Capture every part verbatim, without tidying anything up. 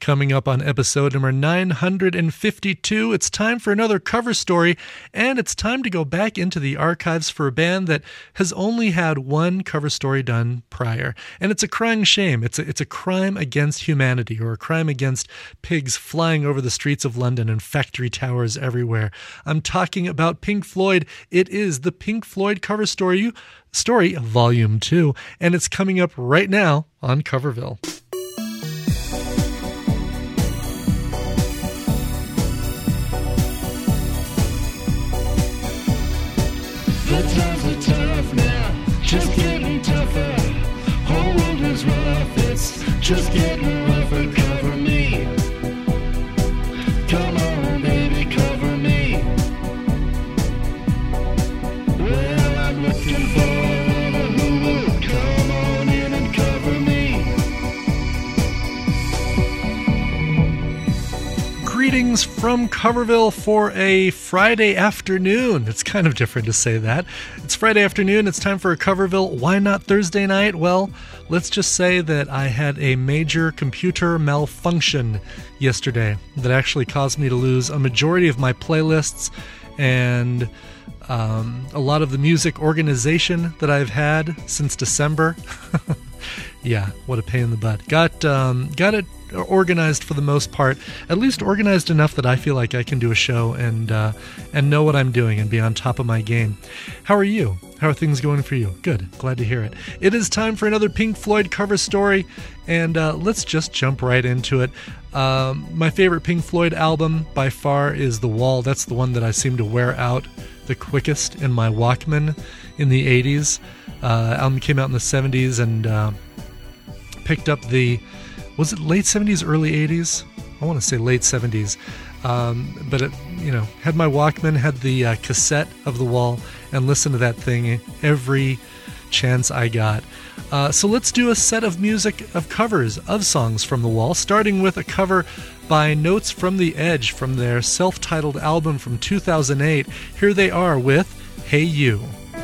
Coming up on episode number nine hundred fifty-two, it's time for another cover story, and it's time to go back into the archives for a band that has only had one cover story done prior. And it's a crying shame. It's a, it's a crime against humanity, or a crime against pigs flying over the streets of London and factory towers everywhere. I'm talking about Pink Floyd. It is the Pink Floyd cover story, story volume two, and it's coming up right now on Coverville. The times are tough now, just getting tougher. Whole world is rough, it's just getting rougher. Cover me, come on baby, cover me. Well, I'm looking for a who will come on in and cover me. Greetings from Coverville for a Friday afternoon. It's kind of different to say that. It's Friday afternoon. It's time for a Coverville. Why not Thursday night? Well, let's just say that I had a major computer malfunction yesterday that actually caused me to lose a majority of my playlists and um, a lot of the music organization that I've had since December. Yeah, what a pain in the butt. Got um, got it organized for the most part, at least organized enough that I feel like I can do a show and uh, and know what I'm doing and be on top of my game. How are you? How are things going for you? Good. Glad to hear it. It is time for another Pink Floyd cover story, and uh, let's just jump right into it. Um, my favorite Pink Floyd album by far is The Wall. That's the one that I seem to wear out the quickest in my Walkman in the eighties. Uh, album came out in the seventies and uh, picked up the, was it late seventies, early eighties? I want to say late seventies. Um, but it, you know, had my Walkman, had the uh, cassette of The Wall, and listened to that thing every chance I got. Uh, so let's do a set of music, of covers of songs from The Wall, starting with a cover by Notes from the Edge from their self-titled album from two thousand eight. Here they are with Hey You.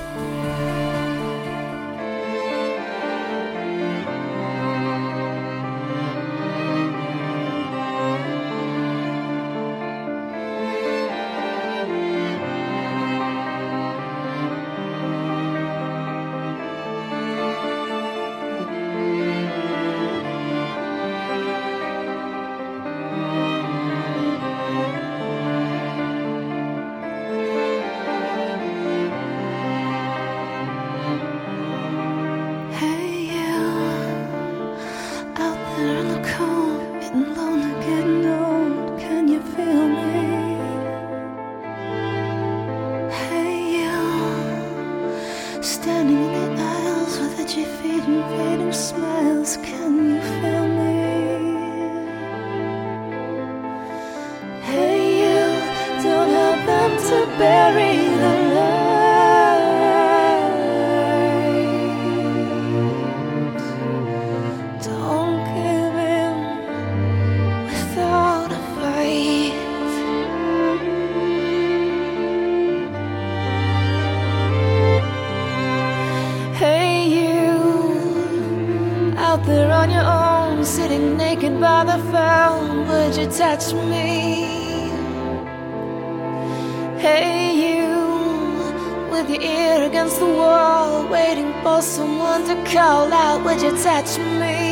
Touch me. Hey you, with your ear against the wall, waiting for someone to call out, would you touch me?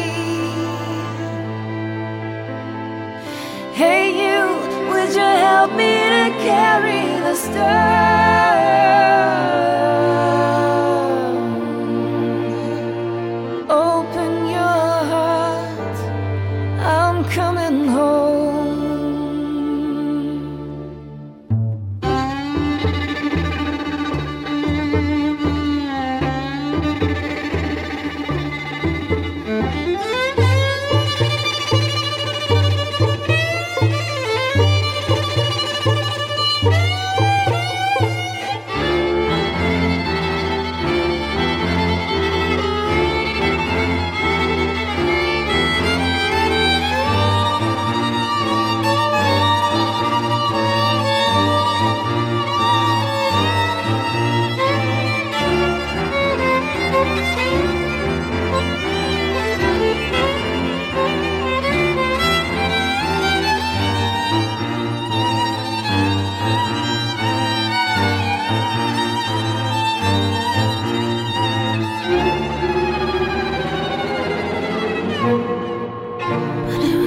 Hey you, would you help me to carry the stone? Open your heart, I'm coming home.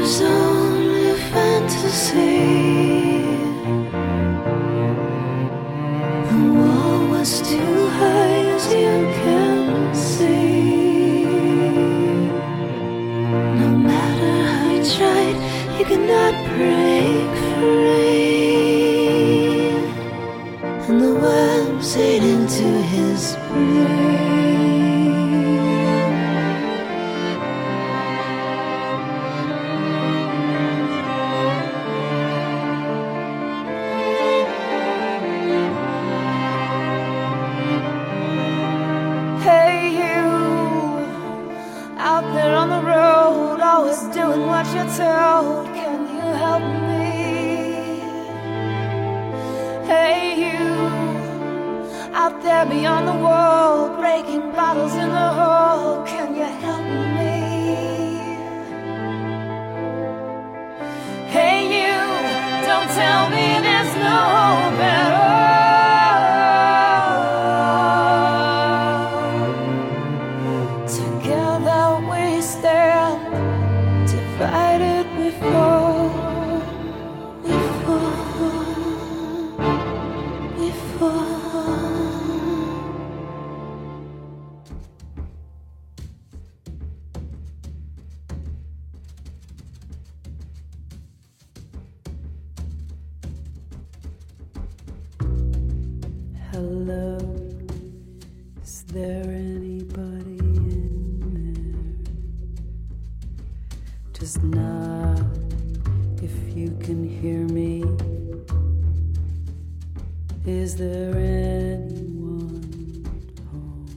was only fantasy. The wall was too high, as you can see. No matter how you tried, you could not break free. And the worms ate into his brain. Always doing what you're told. Can you help me? Hey, you out there beyond the wall, breaking bottles in the hall. Can you help me? Hey, you, don't tell me there's no hope at all. Together we stand. Divided we fall, we fall, we fall. Hello, is there anybody in there? Just nod if you can hear me. Is there anyone home?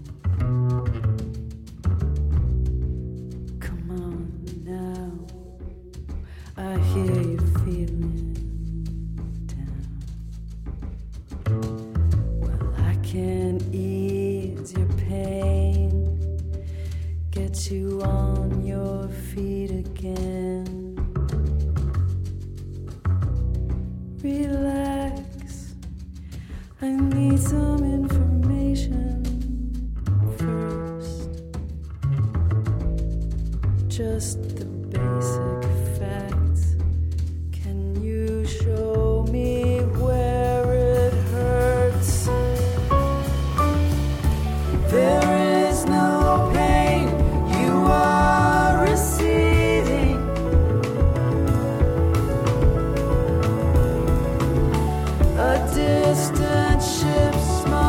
Come on now, I hear you feeling down. Well, I can ease your pain, get you on your feet again. Relax, I need some information first. Just the basic facts. Can you show me where it hurts? There is no pain you are receiving. A distant ship smiles.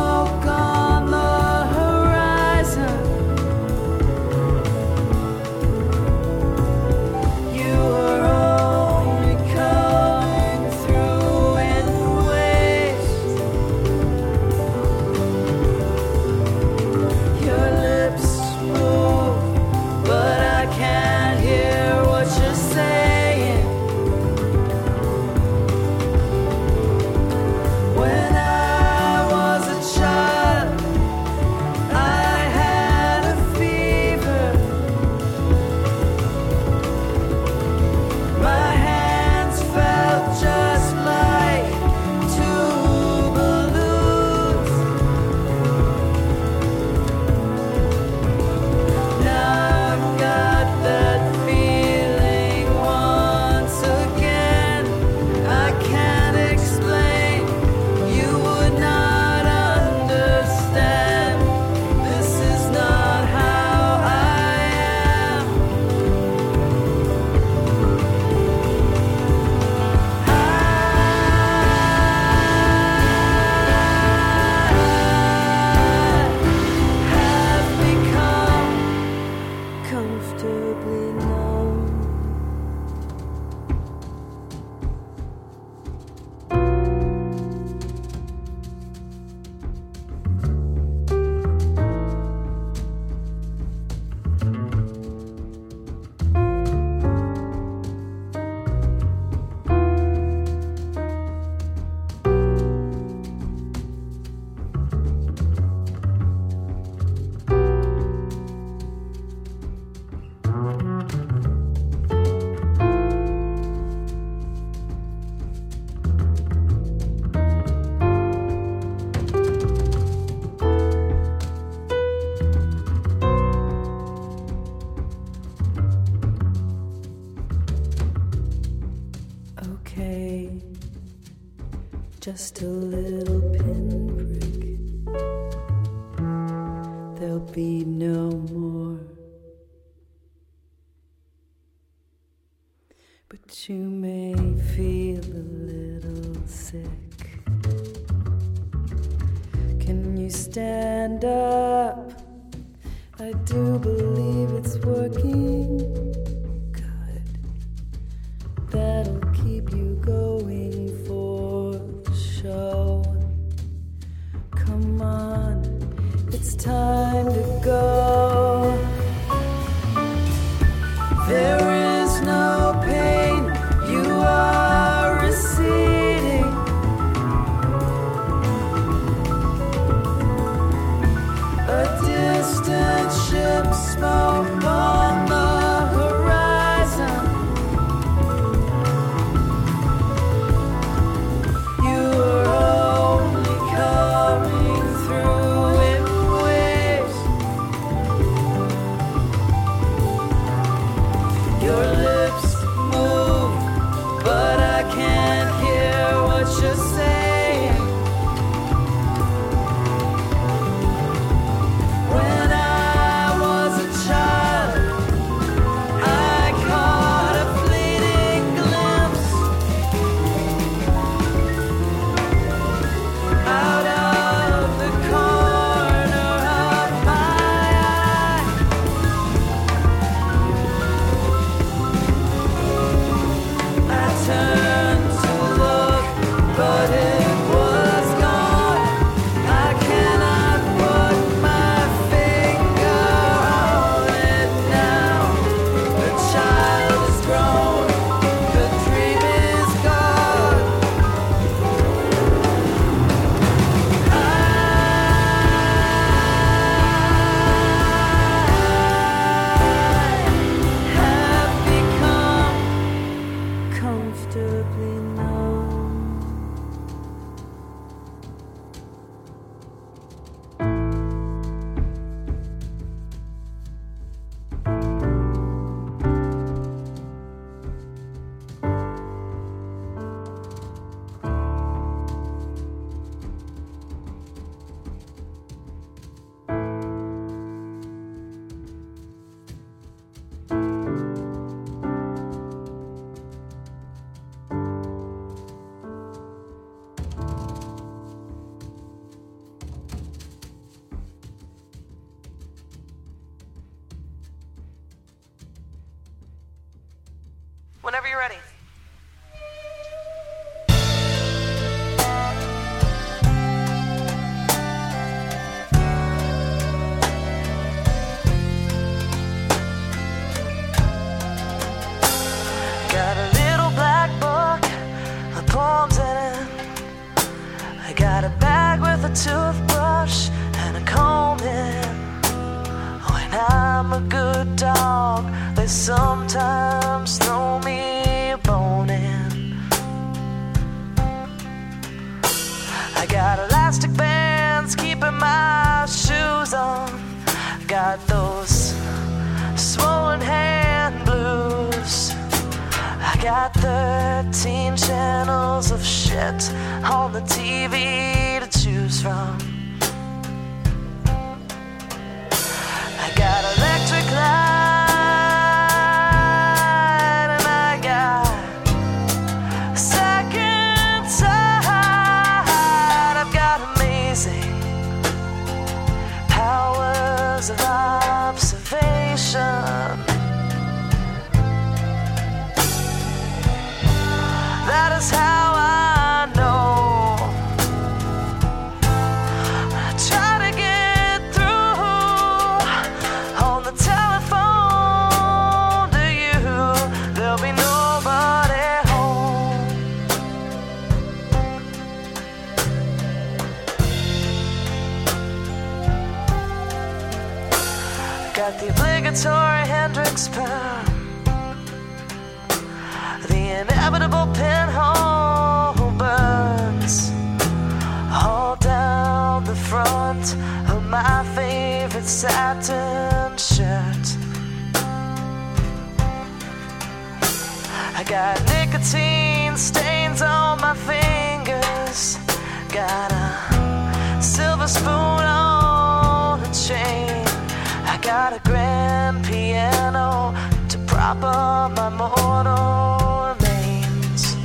okay. Just a little pinprick. There'll be no more. But you may feel a little sick. Can you stand up? I do believe it's working. Good. That'll keep you going for the show. Come on, it's time to go. There is no pain, you are receding. A distant ship, smoke on the horizon. You are only coming through in waves. Your lips move, but I can't hear what you're saying. When I was a child, I caught a fleeting glimpse out of the corner of my eye. I turned to look, but it was gone. I cannot put my finger on it now. The child is grown, the dream is gone. I have become comfortably numb. Whenever you're ready. Got a little black book with poems in it. I got a bag with a toothbrush and a comb in it. When I'm a good dog, they sometimes throw me a bone in. I got elastic bands keeping my shoes on. Got those swollen hand blues. I got thirteen channels of shit on the T V to choose from. I got electric light and I got second sight. I've got amazing powers of observation. That is how I know. I try to get through on the telephone to you. There'll be nobody home. Got the obligatory Hendrix perm, the inevitable pinhole burns all down the front of my favorite satin shirt. I got nicotine green stains on my fingers. Got a silver spoon on a chain. I got a grand piano to prop up my mortal remains.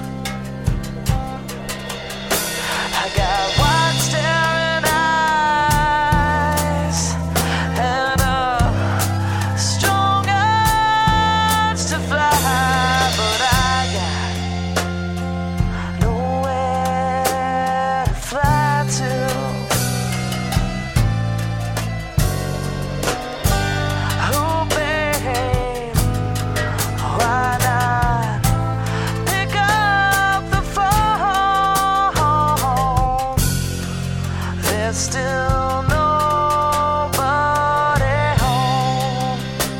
I got wide staring eyes and a strong urge to fly, but I got nowhere to fly to. Oh, babe, why not pick up the phone? There's still nobody home.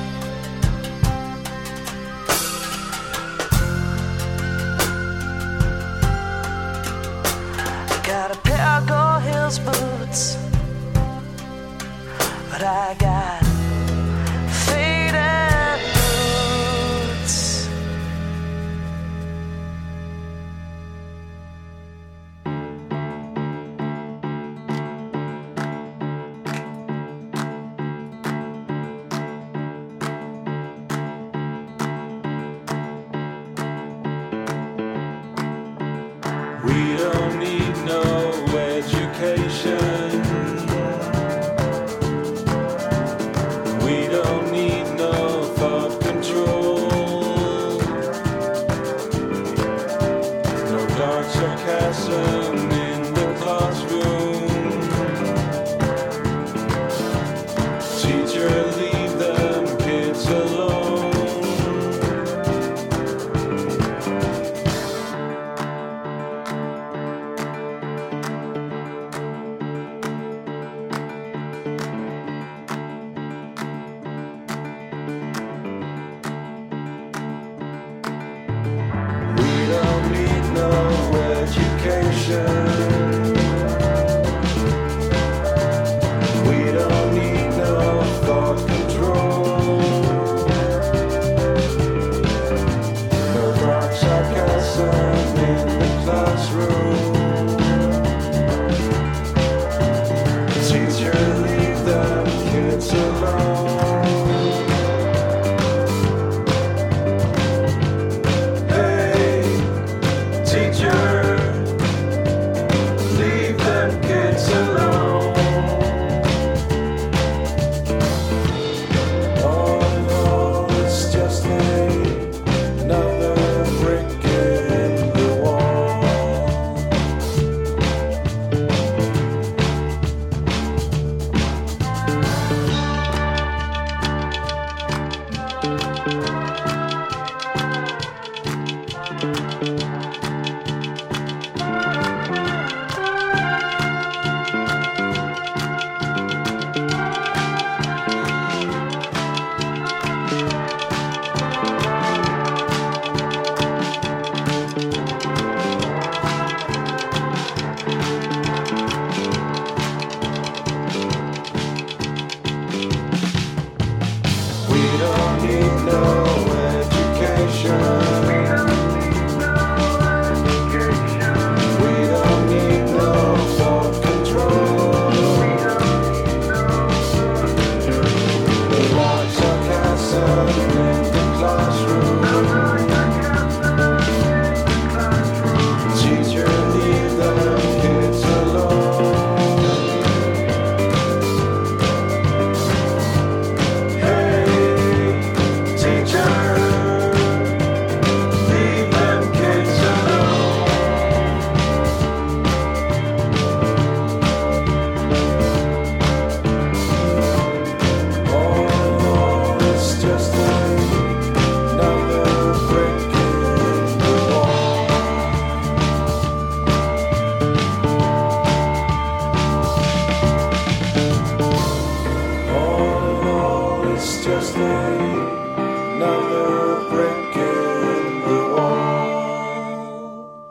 Got a pair of Gold Hills boots, but I got faded boots. We don't need no education. We don't need no thought control. No dark sarcasm in the classroom. Teacher, leave them kids alone. We don't need no education.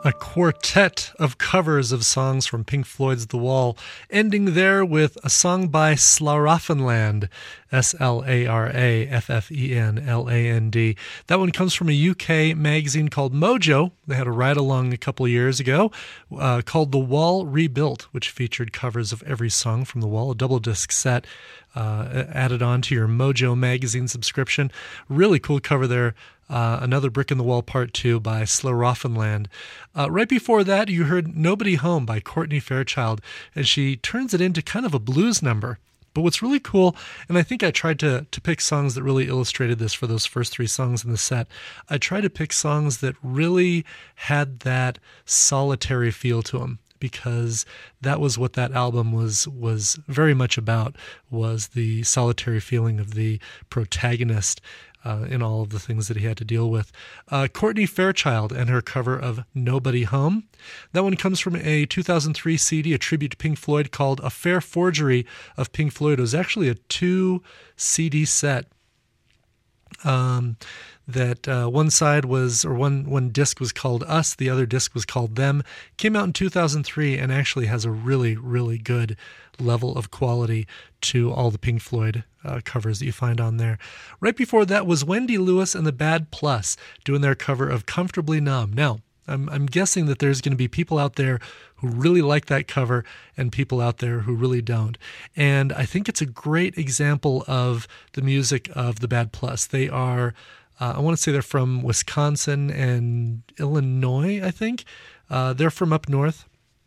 A quartet of covers of songs from Pink Floyd's The Wall, ending there with a song by Slaraffenland, S L A R A F F E N L A N D. That one comes from a U K magazine called Mojo. They had a ride-along a couple of years ago uh, called The Wall Rebuilt, which featured covers of every song from The Wall, a double disc set uh, added on to your Mojo magazine subscription. Really cool cover there. Uh, Another Brick in the Wall Part two by Slaraffenland. Uh, right before that, you heard Nobody Home by Courtney Fairchild, and she turns it into kind of a blues number. But what's really cool, and I think I tried to, to pick songs that really illustrated this for those first three songs in the set, I tried to pick songs that really had that solitary feel to them, because that was what that album was was very much about, was the solitary feeling of the protagonist Uh, in all of the things that he had to deal with. Uh, Courtney Fairchild and her cover of Nobody Home. That one comes from a two thousand three C D, a tribute to Pink Floyd called A Fair Forgery of Pink Floyd. It was actually a two C D set. Um, that uh, one side was, or one, one disc was called Us, the other disc was called Them. Came out in two thousand three and actually has a really, really good level of quality to all the Pink Floyd uh, covers that you find on there. Right before that was Wendy Lewis and the Bad Plus doing their cover of Comfortably Numb. Now, I'm, I'm guessing that there's going to be people out there who really like that cover and people out there who really don't. And I think it's a great example of the music of the Bad Plus. They are, uh, I want to say they're from Wisconsin and Illinois, I think. Uh, they're from up north.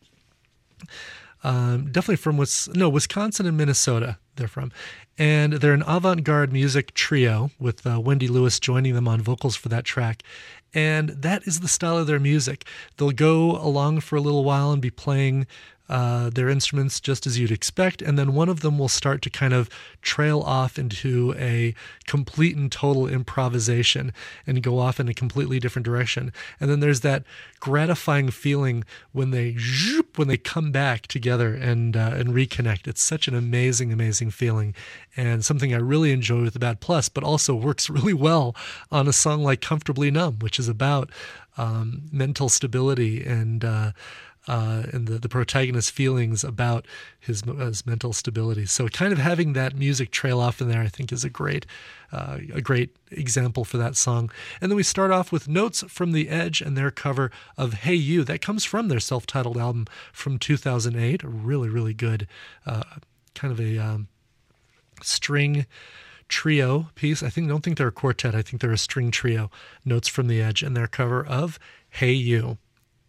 Um, definitely from Wis- no Wisconsin and Minnesota they're from. And they're an avant-garde music trio with uh, Wendy Lewis joining them on vocals for that track. And that is the style of their music. They'll go along for a little while and be playing uh, their instruments just as you'd expect, and then one of them will start to kind of trail off into a complete and total improvisation and go off in a completely different direction. And then there's that gratifying feeling when they zoop, when they come back together and uh, and reconnect. It's such an amazing, amazing feeling, and something I really enjoy with the Bad Plus, but also works really well on a song like Comfortably Numb, which is about um, mental stability and uh, Uh, and the, the protagonist's feelings about his, his mental stability. So kind of having that music trail off in there, I think, is a great uh, a great example for that song. And then we start off with Notes from the Edge and their cover of Hey You. That comes from their self-titled album from two thousand eight. A really, really good uh, kind of a um, string trio piece. I think I don't think they're a quartet. I think they're a string trio. Notes from the Edge and their cover of Hey You.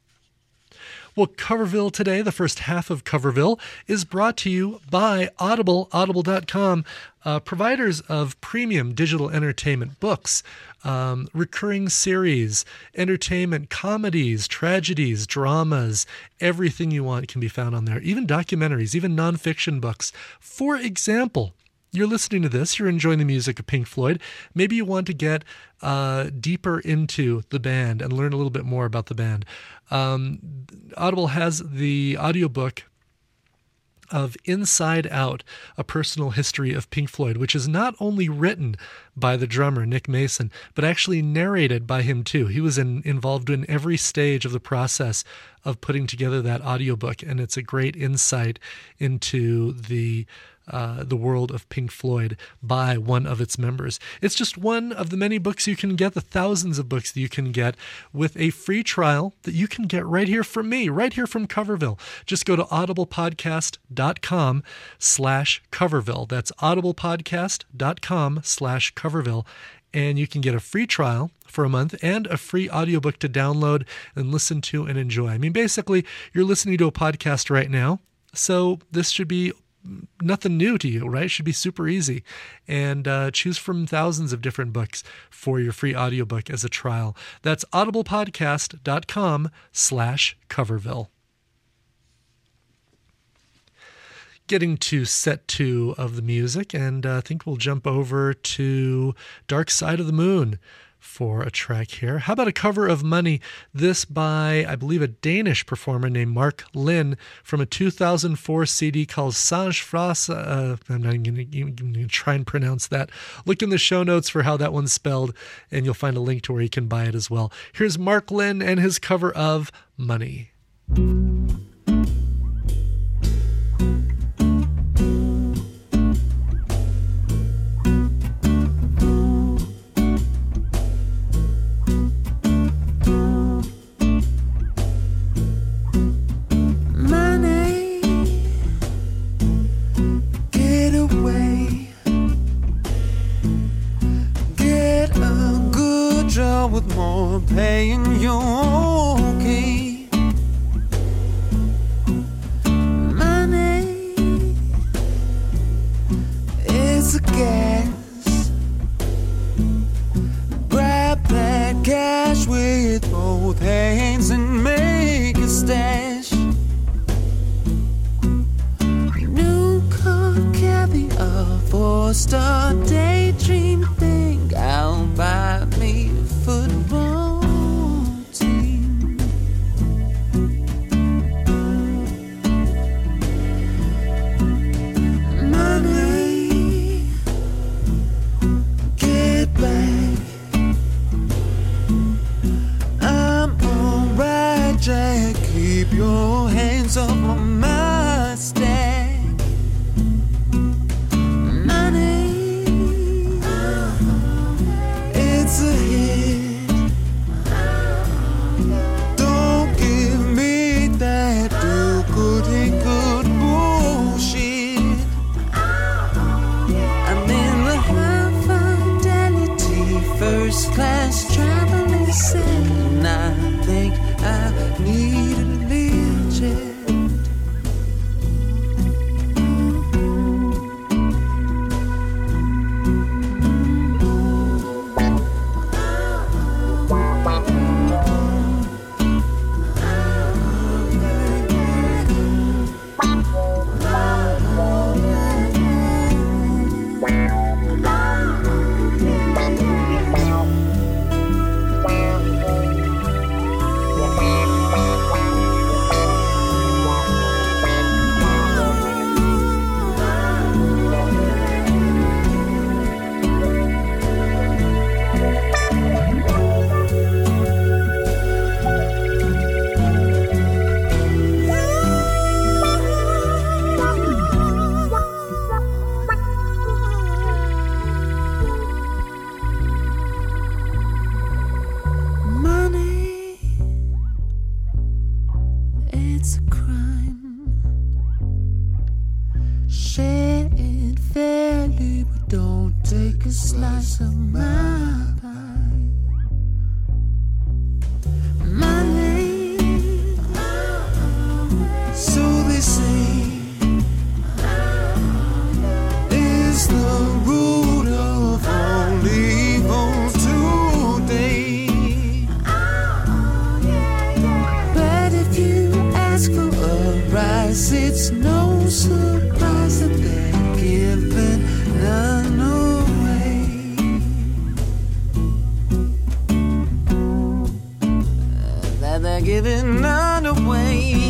Well, Coverville today, the first half of Coverville, is brought to you by Audible, audible dot com, uh, providers of premium digital entertainment, books, um, recurring series, entertainment, comedies, tragedies, dramas, everything you want can be found on there, even documentaries, even nonfiction books. For example, you're listening to this, you're enjoying the music of Pink Floyd. Maybe you want to get uh, deeper into the band and learn a little bit more about the band. Um, Audible has the audiobook of Inside Out, A Personal History of Pink Floyd, which is not only written by the drummer, Nick Mason, but actually narrated by him too. He was in, involved in every stage of the process of putting together that audiobook, and it's a great insight into the Uh, the world of Pink Floyd by one of its members. It's just one of the many books you can get, the thousands of books that you can get, with a free trial that you can get right here from me, right here from Coverville. Just go to audiblepodcast.com slash Coverville. That's audiblepodcast.com slash Coverville. And you can get a free trial for a month and a free audiobook to download and listen to and enjoy. I mean, basically, you're listening to a podcast right now, so this should be nothing new to you, right? It should be super easy. And uh, choose from thousands of different books for your free audiobook as a trial. That's audiblepodcast.com slash Coverville. Getting to set two of the music, and uh, I think we'll jump over to Dark Side of the Moon for a track here. How about a cover of Money? This by, I believe, a Danish performer named Mark Lin from a two thousand four C D called Sange Frasse. Uh, I'm not going to try and pronounce that. Look in the show notes for how that one's spelled, and you'll find a link to where you can buy it as well. Here's Mark Lin and his cover of Money. With more pay and you're okay. Money is a gas. Grab that cash with both hands and make a stash. New car, caviar, four-star daydream. Think I'll buy me football team. Money, get back. I'm alright, Jack. Keep your hands off my stack. Money, it's a hit. First class traveling set, and I think I need a Learjet. It's no surprise that they're giving none away. That they're giving none away.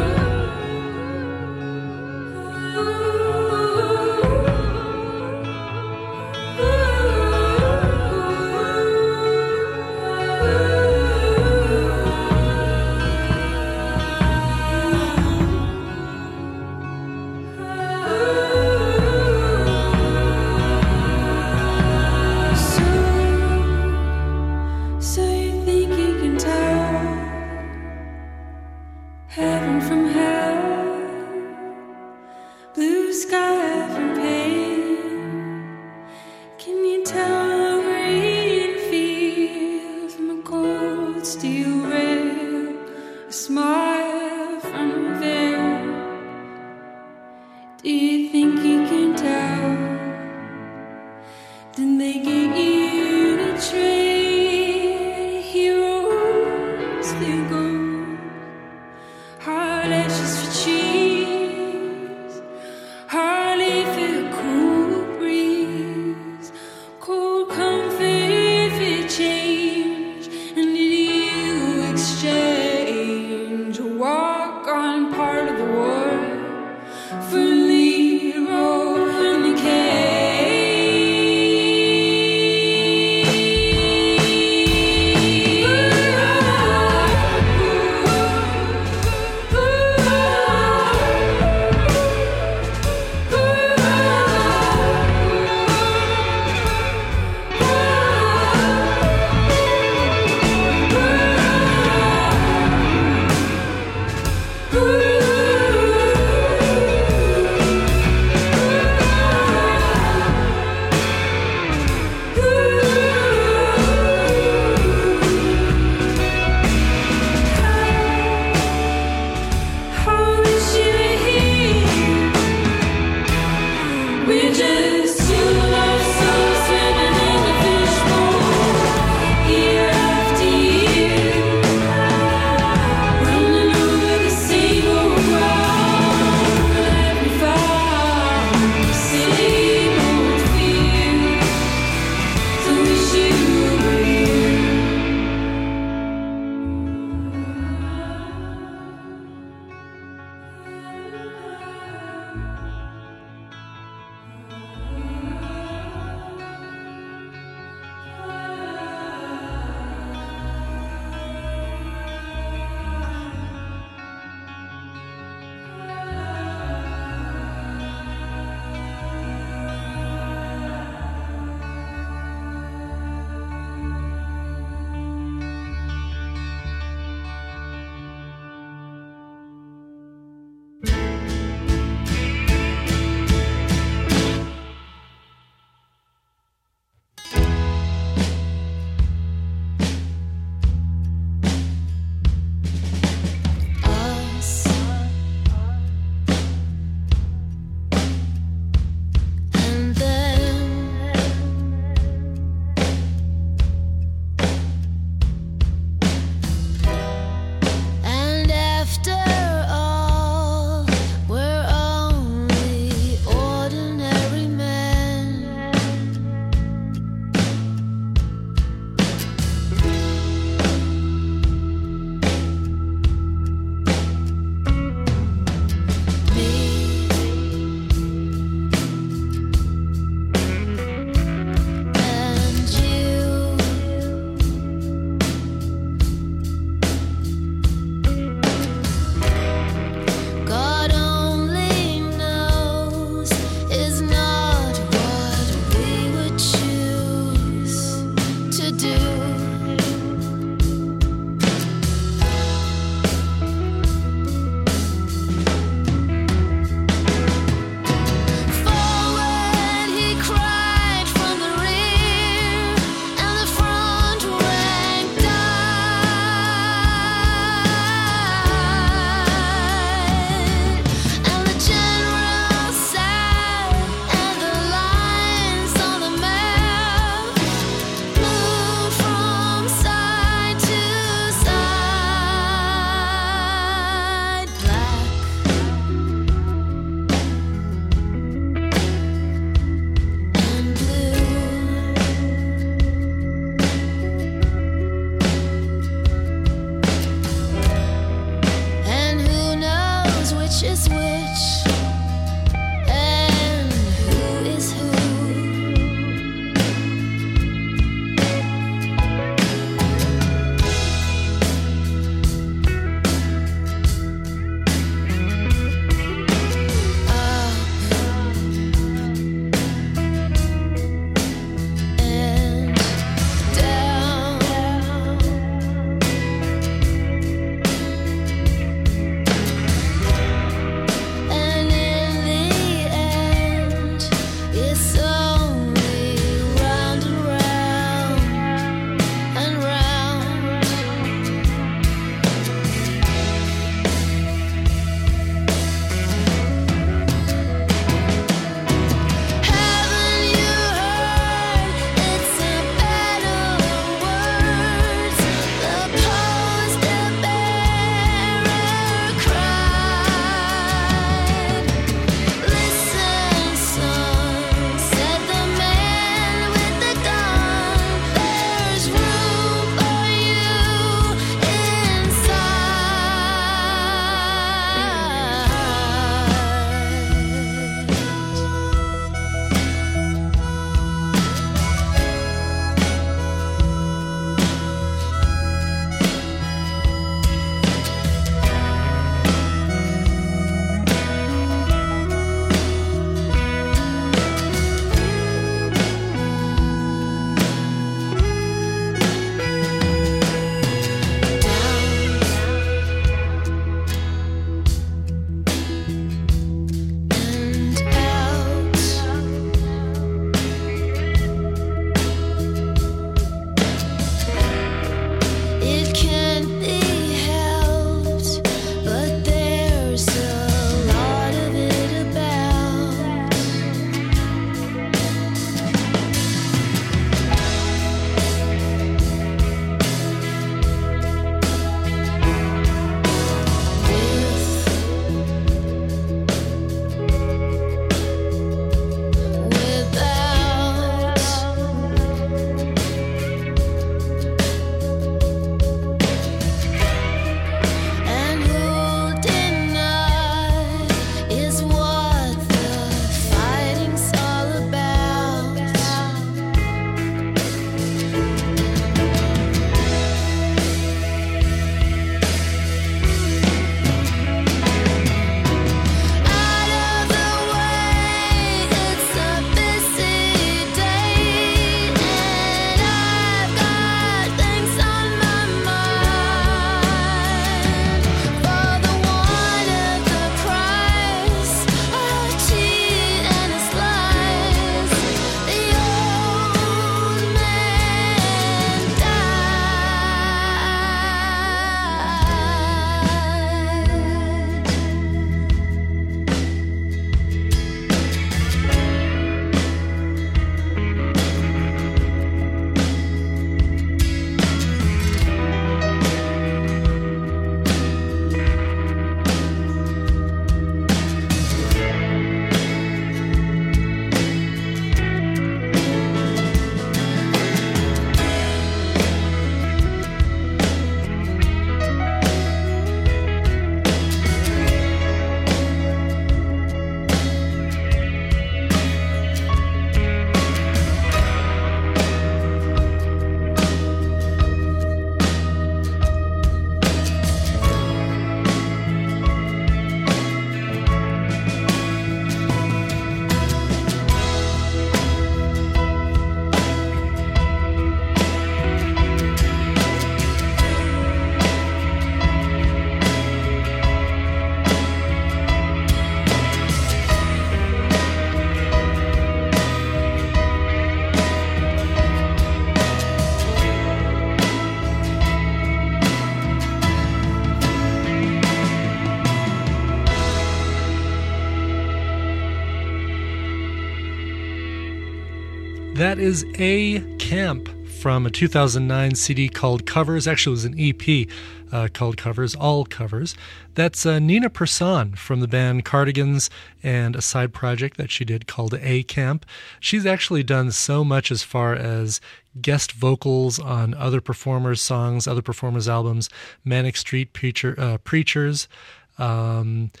That is A Camp from a two thousand nine C D called Covers. Actually, it was an E P uh, called Covers, all covers. That's uh, Nina Persson from the band Cardigans and a side project that she did called A Camp. She's actually done so much as far as guest vocals on other performers' songs, other performers' albums, Manic Street Preacher, uh, Preachers, um,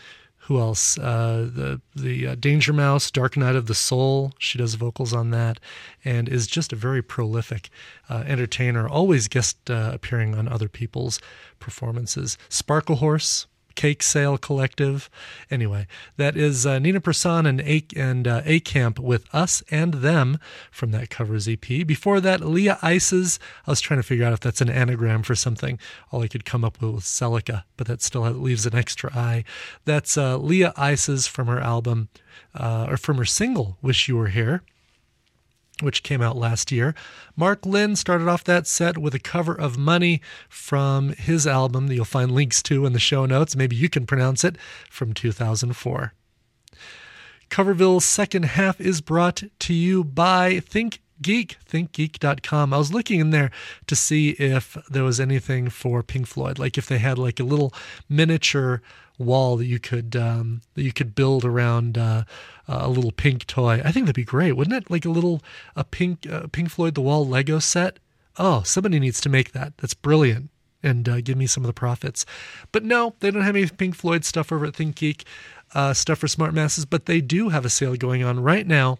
who else? Uh, the the uh, Danger Mouse, Dark Night of the Soul. She does vocals on that, and is just a very prolific uh, entertainer. Always guest uh, appearing on other people's performances. Sparkle Horse, Cake Sale Collective. Anyway, that is uh, Nina Persson and A and uh, A Camp with Us and Them from that covers E P. Before that, Leah Ices. I was trying to figure out if that's an anagram for something. All I could come up with was Celica, but that still leaves an extra I. That's uh, Leah Ices from her album, uh, or from her single, Wish You Were Here, which came out last year. Mark Lynn started off that set with a cover of Money from his album that you'll find links to in the show notes. Maybe you can pronounce it, from two thousand four. Coverville's second half is brought to you by Think Geek, think geek dot com. I was looking in there to see if there was anything for Pink Floyd, like if they had like a little miniature wall that you could um, that you could build around uh, a little Pink toy. I think that'd be great, wouldn't it? Like a little a Pink uh, Pink Floyd The Wall Lego set. Oh, somebody needs to make that. That's brilliant, and uh, give me some of the profits. But no, they don't have any Pink Floyd stuff over at Think Geek, uh, stuff for smart masses. But they do have a sale going on right now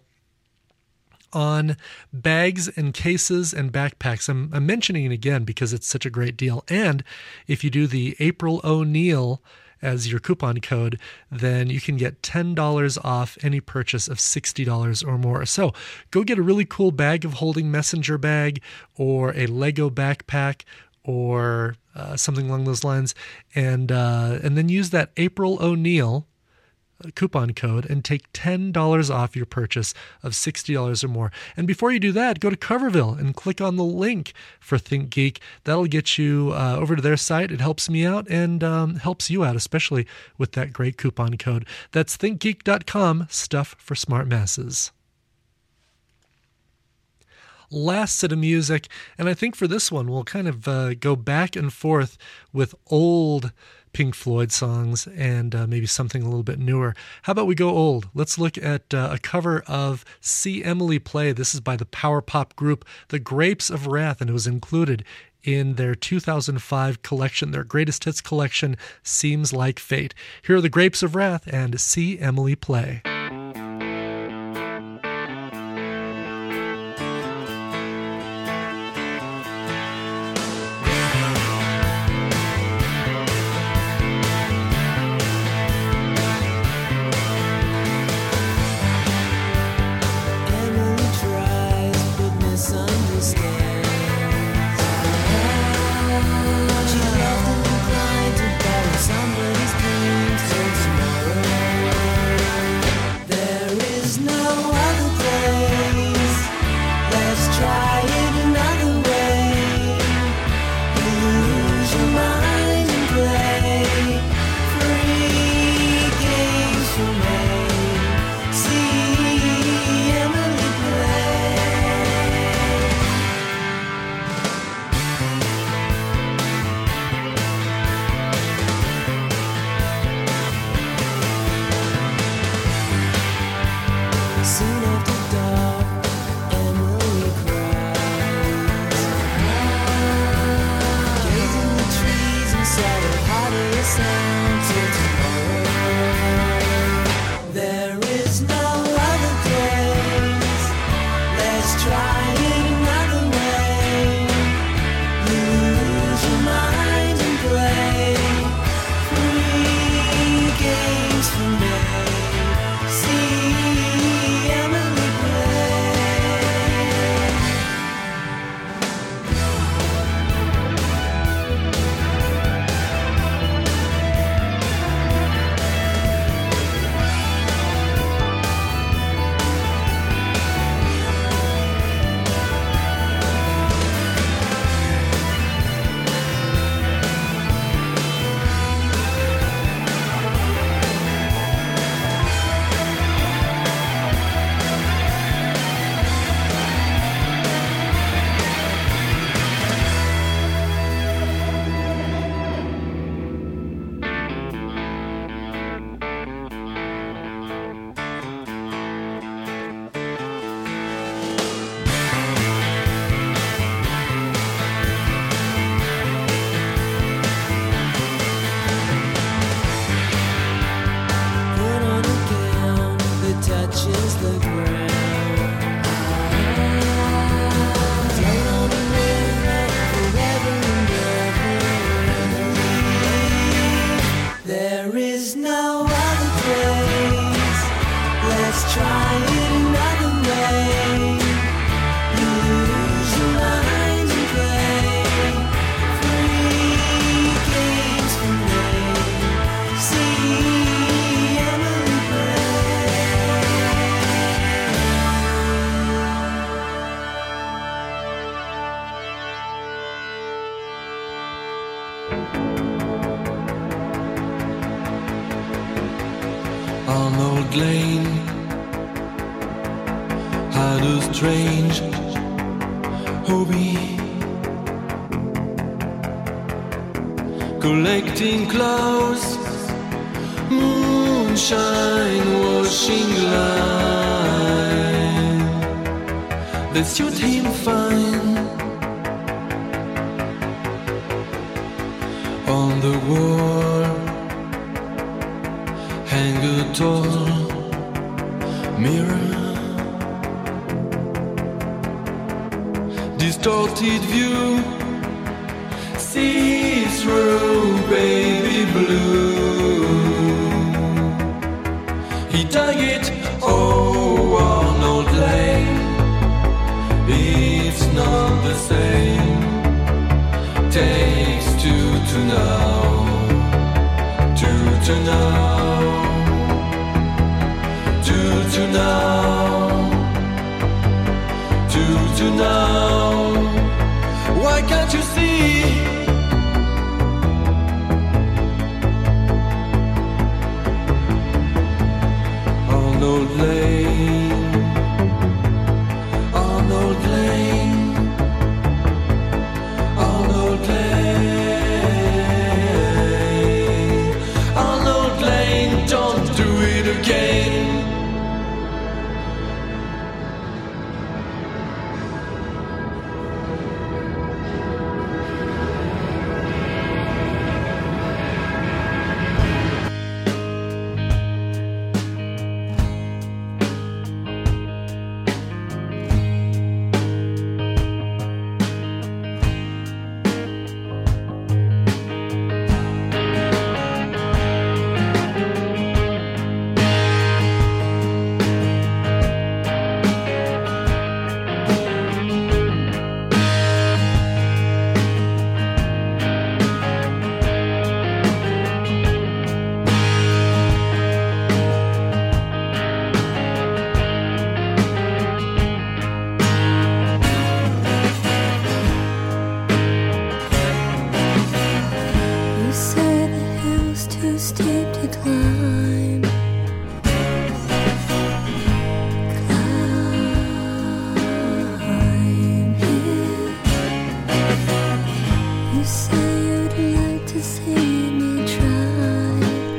on bags and cases and backpacks. I'm, I'm mentioning it again because it's such a great deal. And if you do the April O'Neil as your coupon code, then you can get ten dollars off any purchase of sixty dollars or more. So go get a really cool bag of holding messenger bag or a Lego backpack or uh, something along those lines, and uh, and then use that April O'Neil coupon code and take ten dollars off your purchase of sixty dollars or more. And before you do that, go to Coverville and click on the link for Think Geek. That'll get you uh, over to their site. It helps me out and um, helps you out, especially with that great coupon code. That's think geek dot com, stuff for smart masses. Last set of music, and I think for this one we'll kind of uh, go back and forth with old Pink Floyd songs and uh, maybe something a little bit newer. How about we go old? Let's look at uh, a cover of See Emily Play. This is by the power pop group The Grapes of Wrath, and it was included in their two thousand five collection, their greatest hits collection, Seems Like Fate. Here are The Grapes of Wrath and See Emily Play. Somebody's dreams till tomorrow. the ground. Don't wanna live like forever and ever. There is no other place. Let's try it another way. Use your mind and play. Free games for me. See Emily play. Arnold Lane had a strange hobby, collecting clouds, moonshine, washing line. They suit him fine. On the wall hang a tall mirror, distorted view, see through baby blue. He dug it, oh Arnold Lane, it's not the same. Takes two to know, two to know, two to know, two to know. Why can't you see? Arnold Lane, Arnold Lane, Arnold Lane, Arnold Lane, don't do it again. You say the hill's too steep to climb. Climb it. You say you'd like to see me try.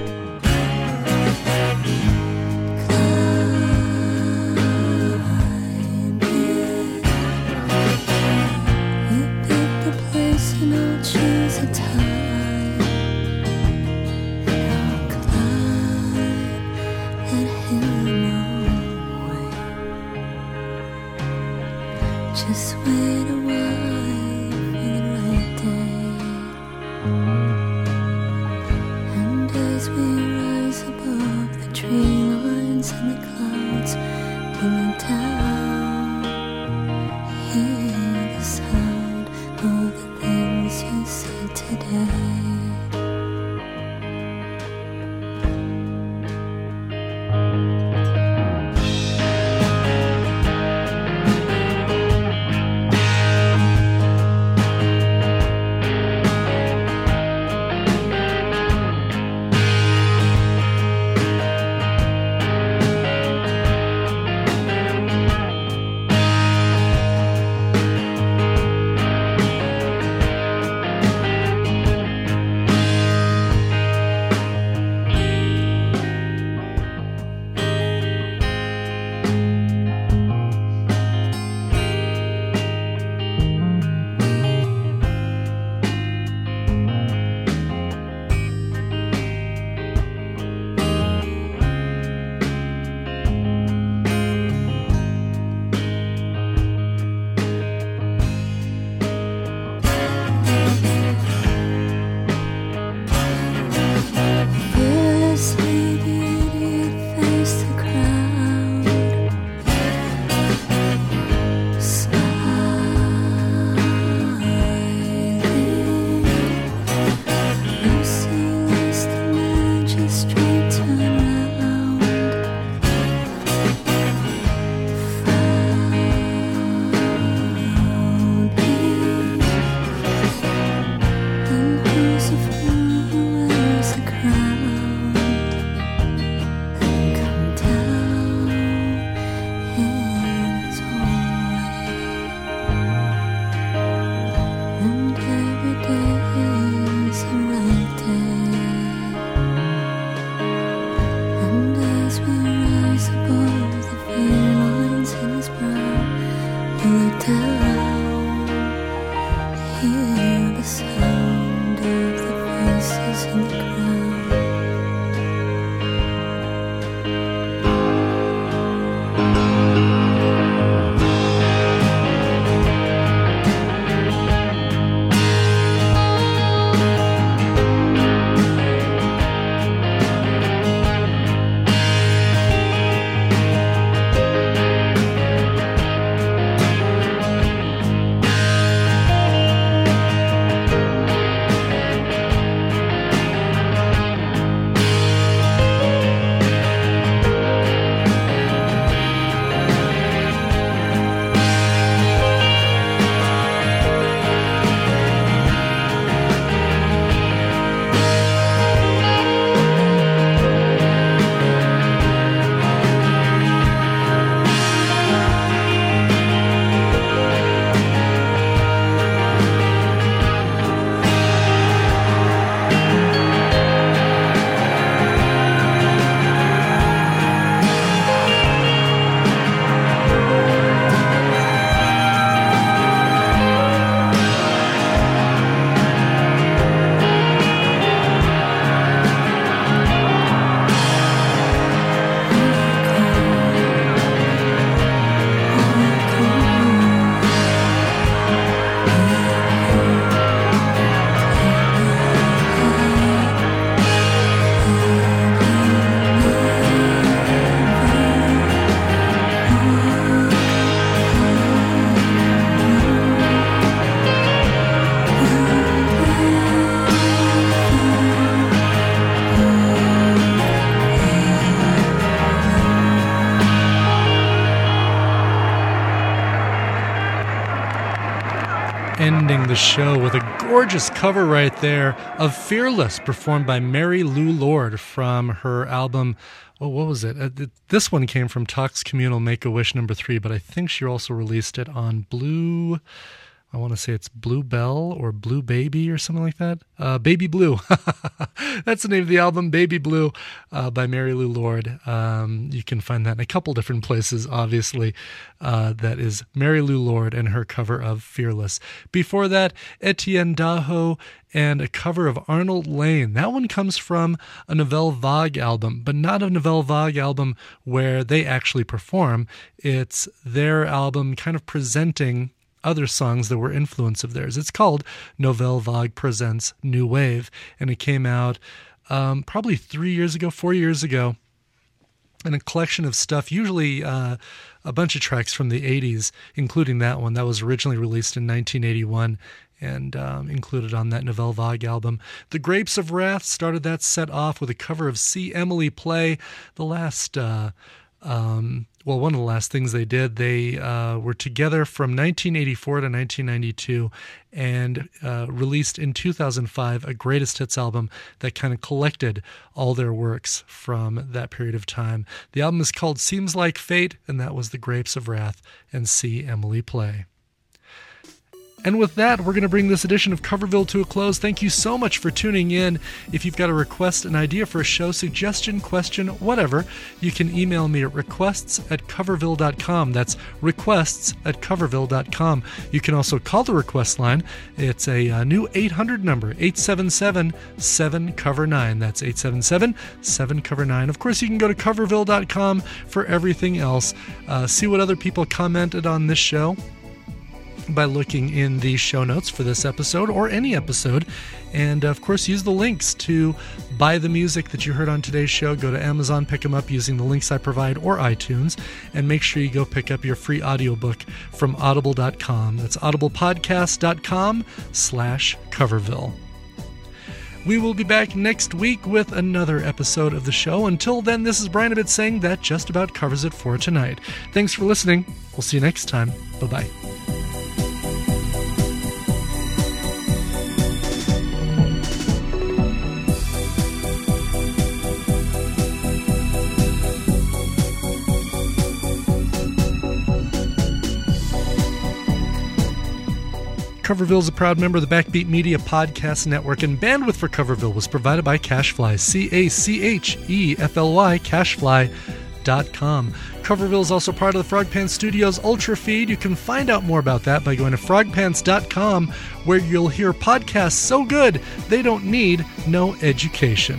Climb it. You pick the place and I'll choose a time. I'll climb that hill my way. Just wait a while for the right day. And as we rise above the tree lines and the clouds, we look down. Hear the sound of the things you said today. ending the show with a gorgeous cover right there of Fearless, performed by Mary Lou Lord from her album. Well, what was it? Uh, th- this one came from Talks Communal Make-A-Wish number three, but I think she also released it on Blue... I want to say it's Blue Bell or Blue Baby or something like that. Uh, Baby Blue. That's the name of the album, Baby Blue, uh, by Mary Lou Lord. Um, you can find that in a couple different places, obviously. Uh, that is Mary Lou Lord and her cover of Fearless. Before that, Etienne Daho and a cover of Arnold Lane. That one comes from a Nouvelle Vague album, but not a Nouvelle Vague album where they actually perform. It's their album kind of presenting other songs that were influence of theirs. It's called Nouvelle Vague Presents New Wave, and it came out um, probably three years ago, four years ago, in a collection of stuff, usually uh, a bunch of tracks from the eighties, including that one that was originally released in nineteen eighty-one and um, included on that Nouvelle Vague album. The Grapes of Wrath started that set off with a cover of See Emily Play. The last... Uh, um, Well, one of the last things they did, they uh, were together from nineteen eighty-four to nineteen ninety-two and uh, released in two thousand five a greatest hits album that kind of collected all their works from that period of time. The album is called Seems Like Fate, and that was The Grapes of Wrath and See Emily Play. And with that, we're going to bring this edition of Coverville to a close. Thank you so much for tuning in. If you've got a request, an idea for a show, suggestion, question, whatever, you can email me at requests at coverville dot com. That's requests at coverville dot com. You can also call the request line. It's a, uh new eight hundred number, eight seven seven, seven cover nine. That's eight seven seven, seven cover nine. Of course, you can go to coverville dot com for everything else. Uh, see what other people commented on this show by looking in the show notes for this episode or any episode. And of course, use the links to buy the music that you heard on today's show. Go to Amazon, pick them up using the links I provide, or iTunes, and make sure you go pick up your free audiobook from audible dot com. That's audiblepodcast dot com slash Coverville. We will be back next week with another episode of the show. Until then, this is Brian Ibbott saying that just about covers it for tonight. Thanks for listening. We'll see you next time. Bye-bye. Coverville is a proud member of the Backbeat Media Podcast Network, and bandwidth for Coverville was provided by Cachefly, C A C H E F L Y, cachefly dot com. Coverville is also part of the Frog Pants Studios Ultra Feed. You can find out more about that by going to frog pants dot com, where you'll hear podcasts so good they don't need no education.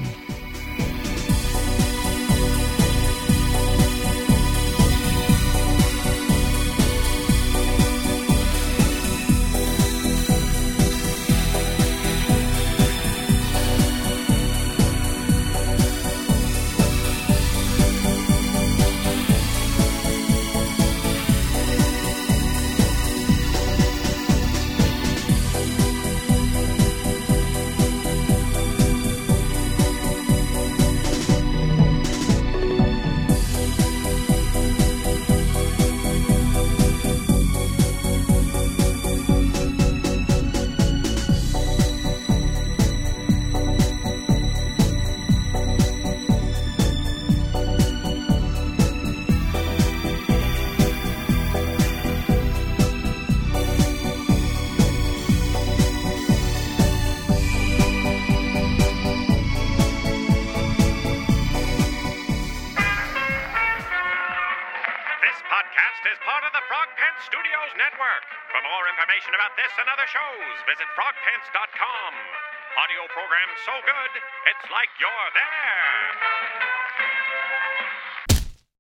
Visit frog pants dot com. Audio program so good, it's like you're there.